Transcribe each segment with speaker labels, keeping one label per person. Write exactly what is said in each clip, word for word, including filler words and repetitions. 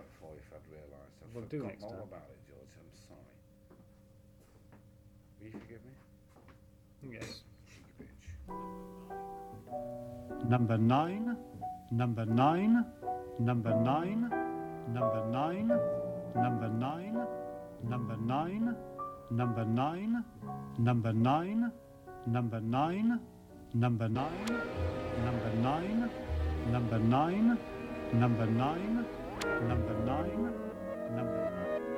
Speaker 1: for if I'd realised. I've
Speaker 2: We'll do
Speaker 1: forgotten
Speaker 2: next
Speaker 1: all
Speaker 2: time.
Speaker 1: about it, George. I'm sorry. Will you forgive me?
Speaker 2: Yes.
Speaker 1: Cheeky bitch.
Speaker 3: Number nine, number nine, number nine, number nine, number nine, number nine, number nine, number nine, number nine, number nine, number nine, number nine, number nine, number nine, number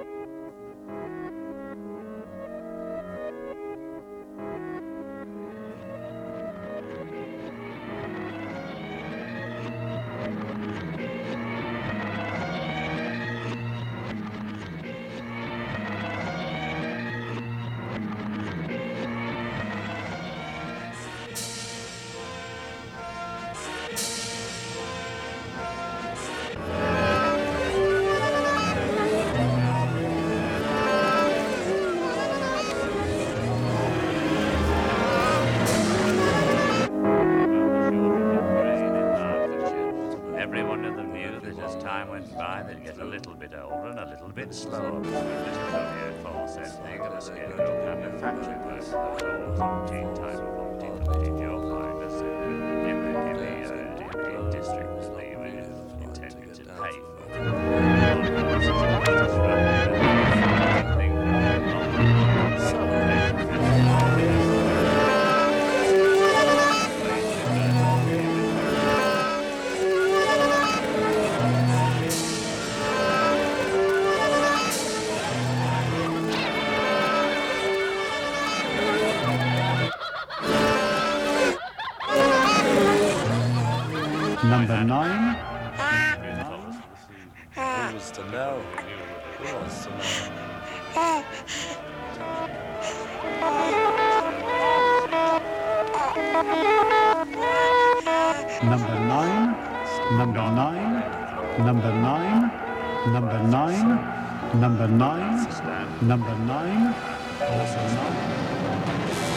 Speaker 4: Everyone in the view that as time went by, they'd get a little bit older and a little bit slower. Just as the aforesaid thing of a scarecrow kind of factory work, the floors of teen time of Humpty Dumpty Joe Finders in the, in the, uh, in the district was they were intended to pay for.
Speaker 3: number nine,
Speaker 5: Who was to know? Who was to know?
Speaker 3: number nine, number nine, number nine, number nine, number nine, number nine, number nine.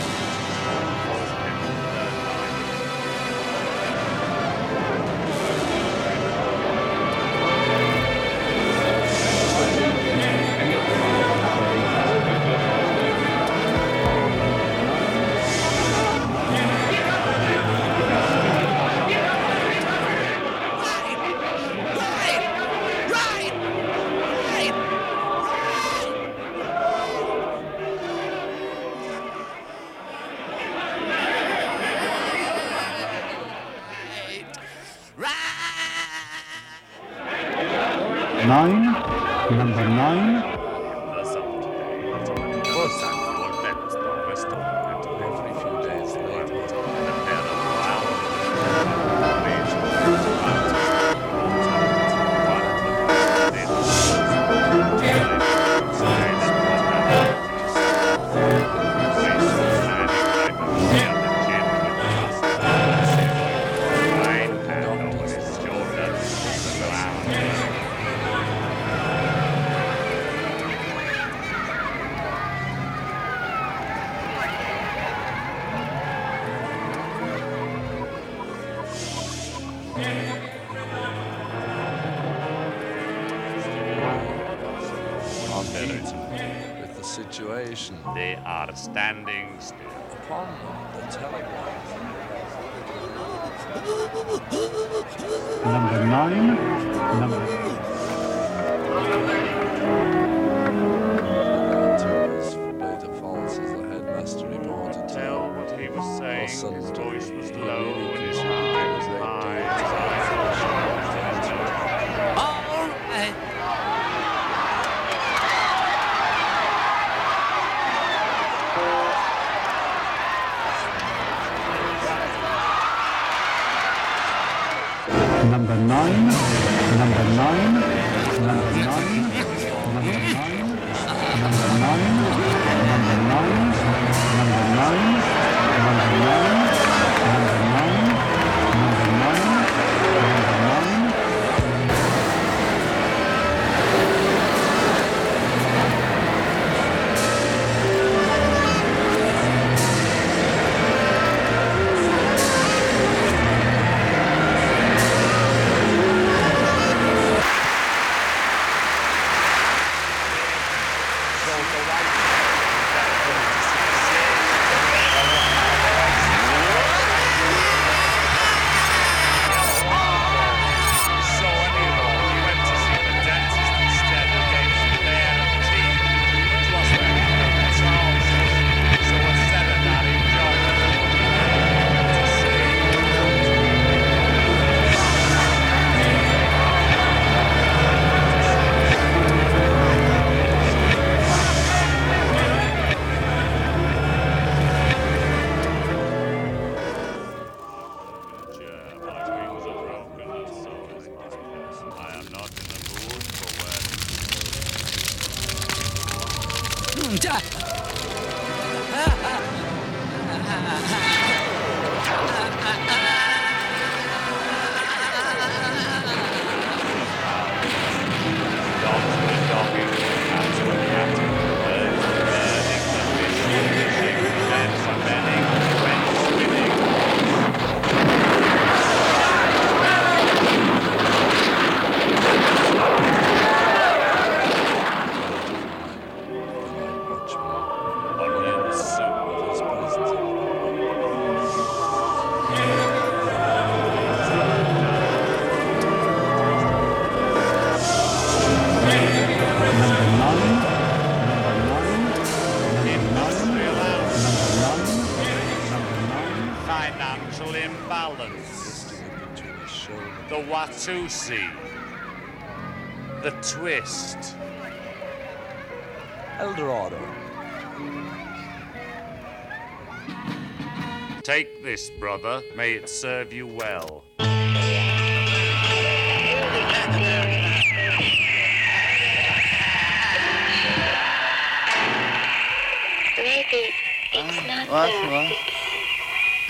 Speaker 3: Nine, number nine,
Speaker 5: Every few days later. With the situation
Speaker 4: They are standing still.
Speaker 5: upon the telegraph.
Speaker 3: number nine, number
Speaker 5: Tours for Beta Falls as the headmaster reported to
Speaker 4: Tell what he was saying.
Speaker 5: Some
Speaker 4: His voice was
Speaker 5: he
Speaker 4: low
Speaker 5: really
Speaker 4: and his
Speaker 5: considered
Speaker 4: eye
Speaker 5: it
Speaker 4: was
Speaker 5: was their
Speaker 4: high.
Speaker 5: duty.
Speaker 4: His eyes were
Speaker 6: All right.
Speaker 3: number nine, number nine, number nine, number nine, number nine, number nine, number nine, number nine, number nine, number nine, number nine.
Speaker 4: Financial imbalance. The Watusi. The twist.
Speaker 5: El Dorado.
Speaker 4: Take this, brother. May it serve you well.
Speaker 2: Maybe it's not
Speaker 6: What?
Speaker 2: that.
Speaker 6: What?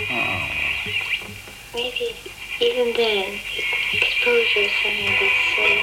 Speaker 2: Maybe even then, exposure is something that's so